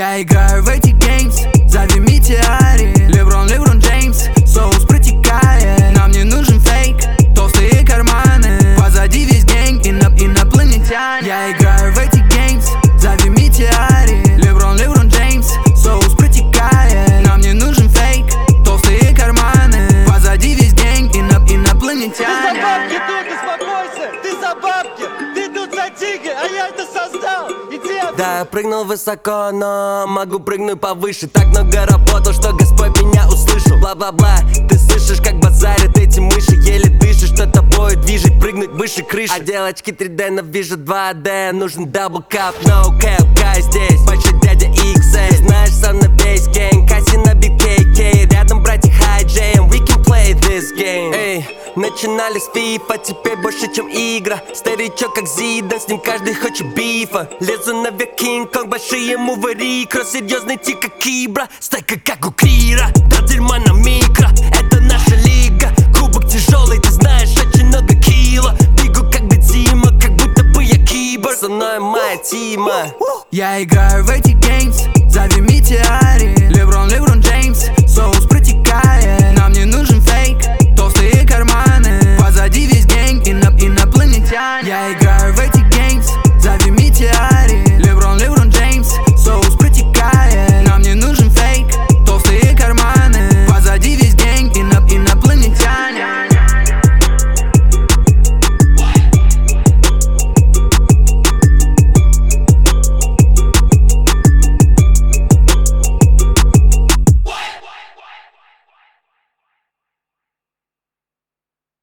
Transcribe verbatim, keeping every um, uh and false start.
Я играю в эти геймс, зови Метеори. Леброн, Леброн Джеймс, соус протекает. Нам не нужен фейк, толстые карманы. Позади весь гэнг, иноп инопланетяне. Я играю в эти геймс, зови Метеори. Леброн, Леброн Джеймс, соус протекает. Нам не нужен фейк, толстые карманы. Позади весь гэнг, иноп инопланетяне. Ты за бабки тут, успокойся, ты за бабки. Ты тут за деньги, а я это создал. Иди отсюда. Да, я прыгнул высоко, но могу прыгнуть повыше. Так много работал, что Господь меня услышал. Бла-бла-бла, ты слышишь, как базарят эти мыши. Еле дышишь, что тобой движет, прыгнуть выше крыши. А девочки три дэ, но вижу два дэ. Нужен дабл кап, no cap, guy здесь большой дядя икс эй. Знаешь, сам на весь гэнг, Касси на би кей кей. Рядом братья Хай Джей, and we can play this game. Эй, начинали с фифа, теперь больше, чем игра. Старичок как Зидан, с ним каждый хочет бифа. Лезу наверх, Кинг-Конг, большие мувари. Кросс серьезный, типа Кибра, стайка как у Крира. Да дерьма на микро, это наша лига. Кубок тяжелый, ты знаешь, очень много кило. Бегу как Бензима, как будто бы я киборг. Со мной моя тима. Я играю в эти геймс, зови Метеори. Леброн, Леброн Джеймс, соус протекает.